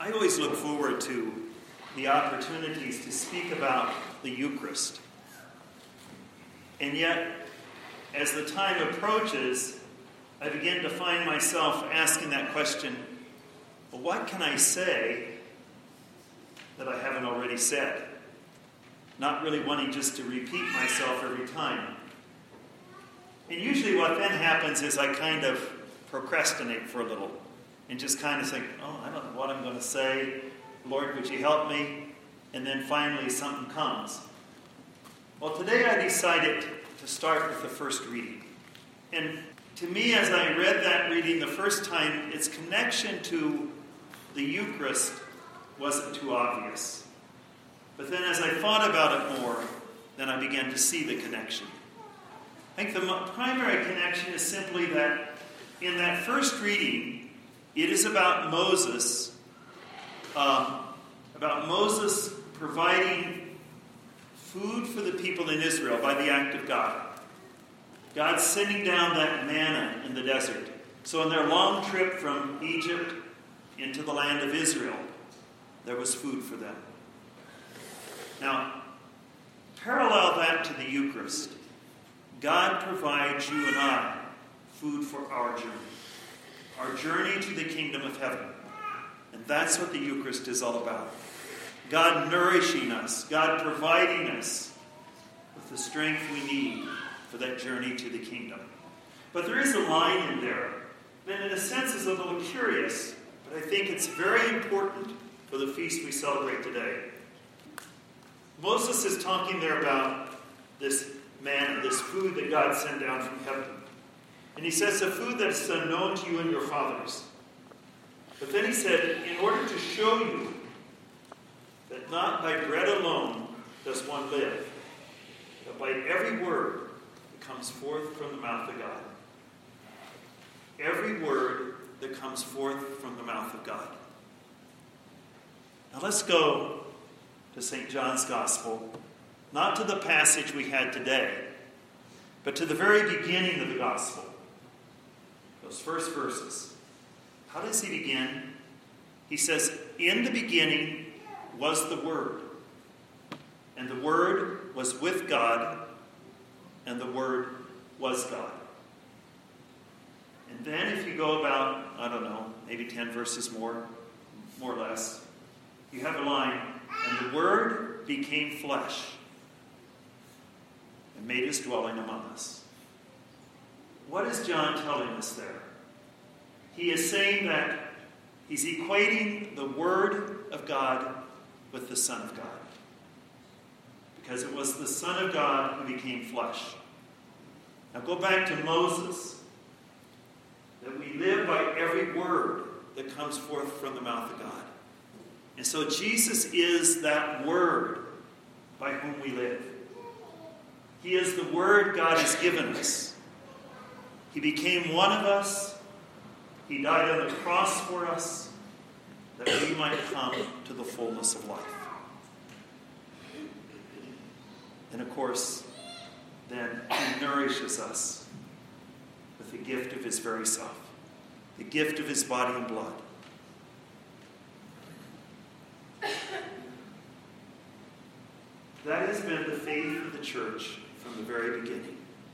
I always look forward to the opportunities to speak about the Eucharist. And yet, as the time approaches, I begin to find myself asking that question, well, what can I say that I haven't already said? Not really wanting just to repeat myself every time. And usually what then happens is I kind of procrastinate for a little and just kind of think, oh, I don't know what I'm going to say. Lord, would you help me? And then finally something comes. Well, today I decided to start with the first reading. And to me, as I read that reading the first time, its connection to the Eucharist wasn't too obvious. But then as I thought about it more, then I began to see the connection. I think the primary connection is simply that in that first reading, it is about Moses providing food for the people in Israel by the act of God. God sending down that manna in the desert. So in their long trip from Egypt into the land of Israel, there was food for them. Now, parallel that to the Eucharist. God provides you and I food for our journey to the kingdom of heaven. And that's what the Eucharist is all about. God nourishing us, God providing us with the strength we need for that journey to the kingdom. But there is a line in there that in a sense is a little curious, but I think it's very important for the feast we celebrate today. Moses is talking there about this manna, this food that God sent down from heaven. And he says, a food that is unknown to you and your fathers. But then he said, in order to show you that not by bread alone does one live, but by every word that comes forth from the mouth of God. Every word that comes forth from the mouth of God. Now let's go to St. John's Gospel, not to the passage we had today, but to the very beginning of the Gospel. Those first verses. How does he begin? He says, in the beginning was the Word, and the Word was with God, and the Word was God. And then if you go about, I don't know, maybe 10 verses more or less, you have a line, and the Word became flesh and made his dwelling among us. What is John telling us there? He is saying that he's equating the Word of God with the Son of God. Because it was the Son of God who became flesh. Now go back to Moses. That we live by every word that comes forth from the mouth of God. And so Jesus is that Word by whom we live. He is the Word God has given us. He became one of us. He died on the cross for us, that we might come to the fullness of life. And of course, then he nourishes us with the gift of his very self, the gift of his body and blood. That has been the faith of the church from the very beginning.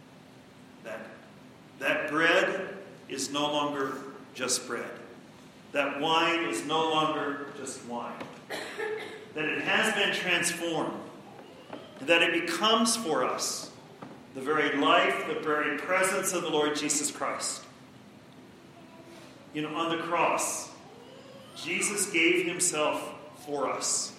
That bread is no longer just bread. That wine is no longer just wine. That it has been transformed. And that it becomes for us the very life, the very presence of the Lord Jesus Christ. On the cross, Jesus gave himself for us.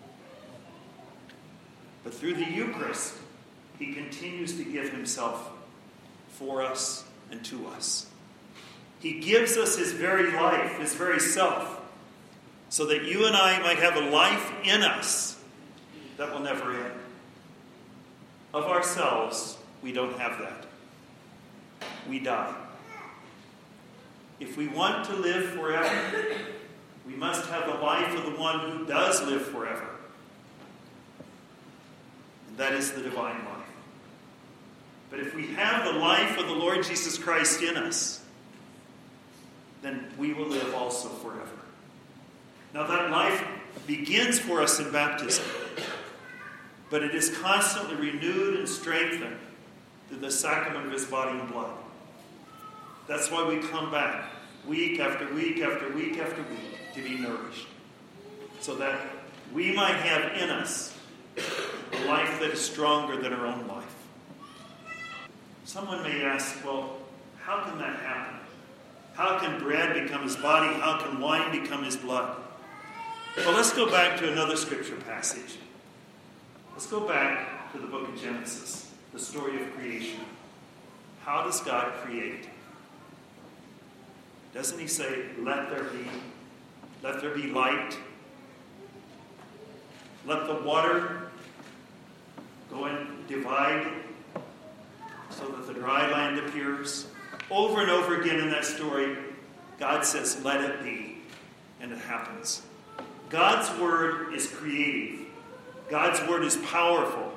But through the Eucharist, he continues to give himself for us and to us. He gives us his very life, his very self, so that you and I might have a life in us that will never end. Of ourselves, we don't have that. We die. If we want to live forever, we must have the life of the one who does live forever. And that is the divine life. But if we have the life of the Lord Jesus Christ in us, then we will live also forever. Now that life begins for us in baptism, but it is constantly renewed and strengthened through the sacrament of his body and blood. That's why we come back week after week after week after week to be nourished, so that we might have in us a life that is stronger than our own life. Someone may ask, well, how can that happen? How can bread become his body? How can wine become his blood? Well, let's go back to another scripture passage. Let's go back to the book of Genesis, the story of creation. How does God create? Doesn't he say, let there be light? Let the water go and divide so that the dry land appears. Over and over again in that story, God says, let it be, and it happens. God's word is creative. God's word is powerful.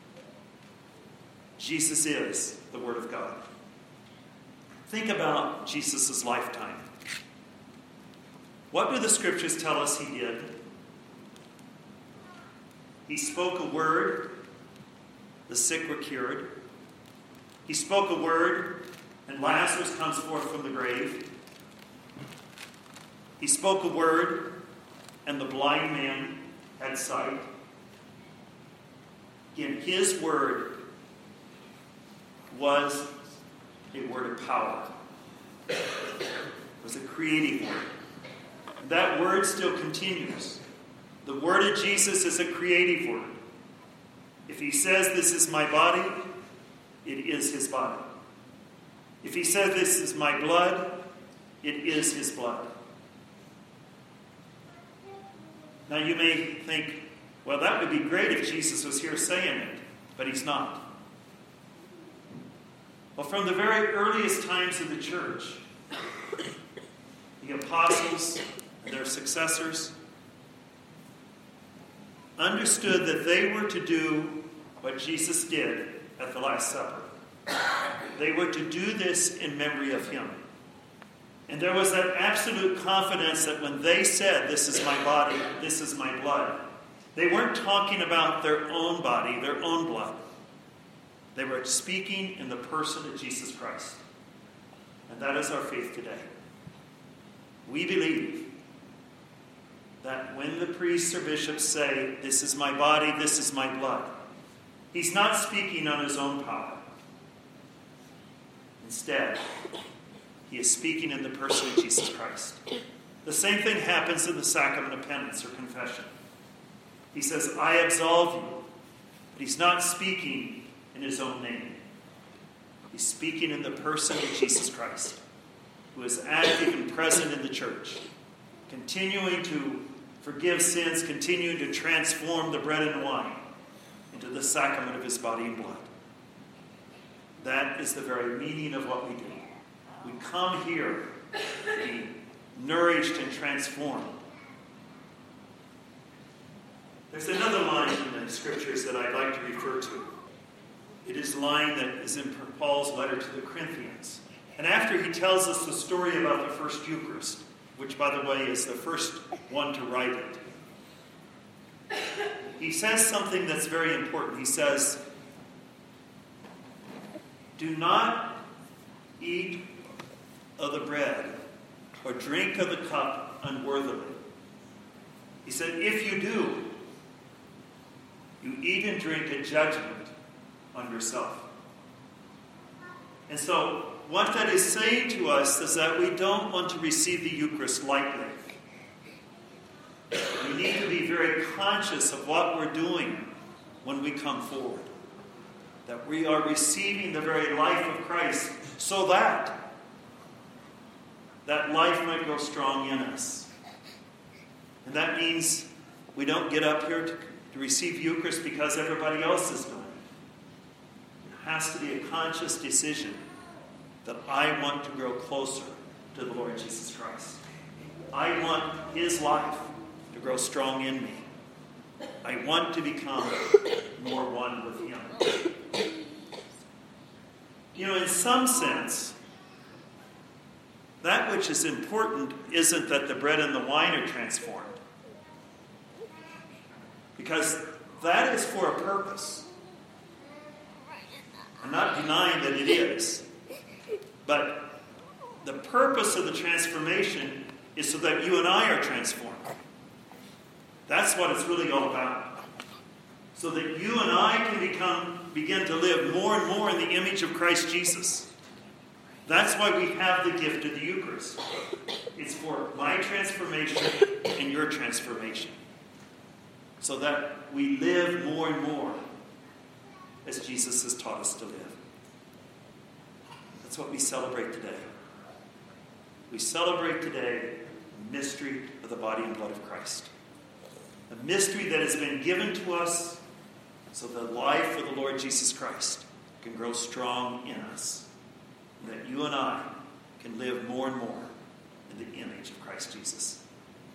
Jesus is the Word of God. Think about Jesus' lifetime. What do the scriptures tell us he did? He spoke a word, the sick were cured. He spoke a word, and Lazarus comes forth from the grave. He spoke a word, and the blind man had sight. Again, his word was a word of power. It was a creative word. That word still continues. The word of Jesus is a creative word. If he says, this is my body, it is his body. If he says, this is my blood, it is his blood. Now you may think, well, that would be great if Jesus was here saying it, but he's not. Well, from the very earliest times of the church, the apostles and their successors understood that they were to do what Jesus did at the Last Supper. They were to do this in memory of him. And there was that absolute confidence that when they said, this is my body, this is my blood, they weren't talking about their own body, their own blood. They were speaking in the person of Jesus Christ. And that is our faith today. We believe that when the priests or bishops say, this is my body, this is my blood, he's not speaking on his own power. Instead, he is speaking in the person of Jesus Christ. The same thing happens in the sacrament of penance or confession. He says, I absolve you. But he's not speaking in his own name. He's speaking in the person of Jesus Christ, who is active and present in the church, continuing to forgive sins, continuing to transform the bread and wine into the sacrament of his body and blood. That is the very meaning of what we do. We come here to be nourished and transformed. There's another line in the scriptures that I'd like to refer to. It is a line that is in Paul's letter to the Corinthians. And after he tells us the story about the first Eucharist, which, by the way, is the first one to write it, he says something that's very important. He says, do not eat of the bread or drink of the cup unworthily. He said, if you do, you eat and drink a judgment on yourself. And so, what that is saying to us is that we don't want to receive the Eucharist lightly. We need to be very conscious of what we're doing when we come forward. That we are receiving the very life of Christ so that that life might grow strong in us. And that means we don't get up here to receive Eucharist because everybody else is doing it. It has to be a conscious decision that I want to grow closer to the Lord Jesus Christ. I want his life to grow strong in me. I want to become more one with him. You know, in some sense, that which is important isn't that the bread and the wine are transformed. Because that is for a purpose. I'm not denying that it is. But the purpose of the transformation is so that you and I are transformed. That's what it's really all about. So that you and I can begin to live more and more in the image of Christ Jesus. That's why we have the gift of the Eucharist. It's for my transformation and your transformation. So that we live more and more as Jesus has taught us to live. That's what we celebrate today. We celebrate today the mystery of the body and blood of Christ. A mystery that has been given to us so the life of the Lord Jesus Christ can grow strong in us. And that you and I can live more and more in the image of Christ Jesus.